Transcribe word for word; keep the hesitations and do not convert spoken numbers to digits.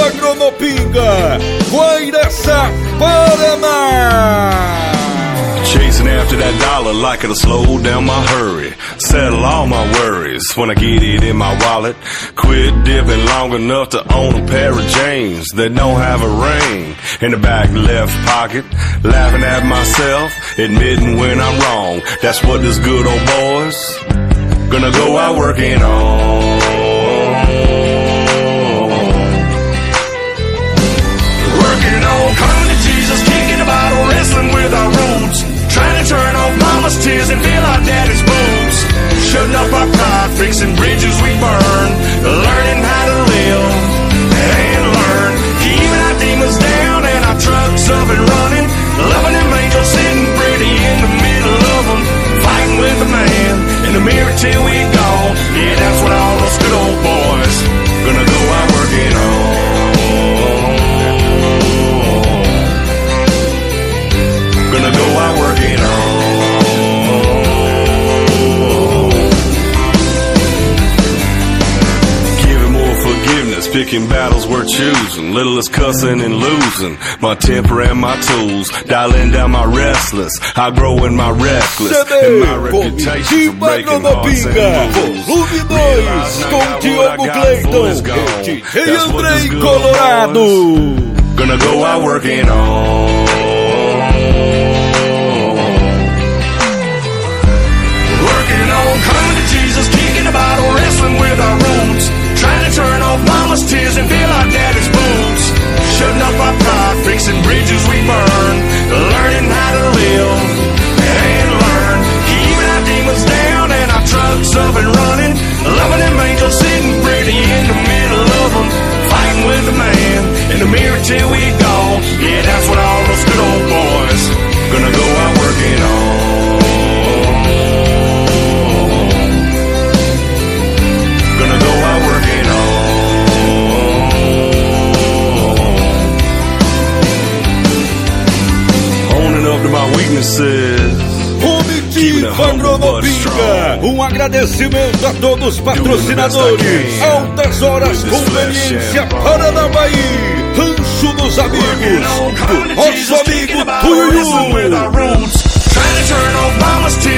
Agronopinga, Guairaçá, Paraná. Chasing after that dollar like it'll slow down my hurry. Settle all my worries when I get it in my wallet. Quit dipping long enough to own a pair of jeans that don't have a ring in the back left pocket. Laughing at myself, admitting when I'm wrong. That's what this good old boy's gonna go out working on. Working on, coming to Jesus, kicking a bottle, wrestling with our roots. Trying to turn off mama's tears and feel our daddy's boobs. Shutting up our pride, fixing bridges we burn. Learning how to live and learn. Keeping our demons down and our trucks up and running. Loving them angels sitting pretty in the middle of them. Fighting with the man in the mirror till we gone. Yeah, that's what all those good old boys gonna go out working on. Gonna go out working on. Giving more forgiveness, picking battles we're choosing. Little is cussing and losing. My temper and my tools, dialing down my restless. I grow in my reckless and my reputation for breaking hearts and rules. Volume dois, com Diogo Clayton, Rei Andrei Colorado. Gonna go out working on. Coming to Jesus, kicking a bottle, wrestling with our roots. Trying to turn off mama's tears and feel our daddy's boobs. Shutting up our pride, fixing bridges we burn. Learning how to live and learn. Keeping our demons down and our trucks up and running. Loving them angels sitting pretty in the middle of them. Fighting with the man in the mirror till we gone. Yeah, that's what all those good old boys gonna go out working on. Comitiva Agronopinga, um agradecimento a todos os patrocinadores. Altas Horas Conveniência Paranavaí, Rancho dos Amigos, do nosso amigo Tuiu.